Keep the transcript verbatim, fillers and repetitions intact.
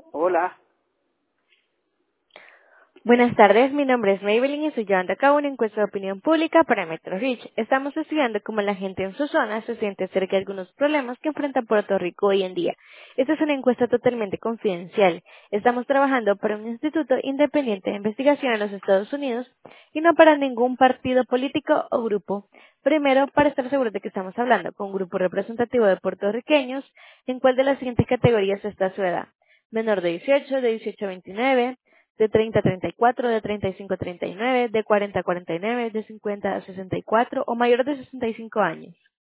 Hola. Buenas tardes, mi nombre es Maybelline y estoy llevando a cabo una encuesta de opinión pública para Metro Reach. Estamos estudiando cómo la gente en su zona se siente acerca de algunos problemas que enfrenta Puerto Rico hoy en día. Esta es una encuesta totalmente confidencial. Estamos trabajando para un instituto independiente de investigación en los Estados Unidos y no para ningún partido político o grupo. Primero, para estar seguros de que estamos hablando con un grupo representativo de puertorriqueños, ¿en cuál de las siguientes categorías está su edad? Menor de dieciocho, de dieciocho a veintinueve, de treinta a treinta y cuatro, de treinta y cinco a treinta y nueve, de cuarenta a cuarenta y nueve, de cincuenta a sesenta y cuatro o mayor de sesenta y cinco años.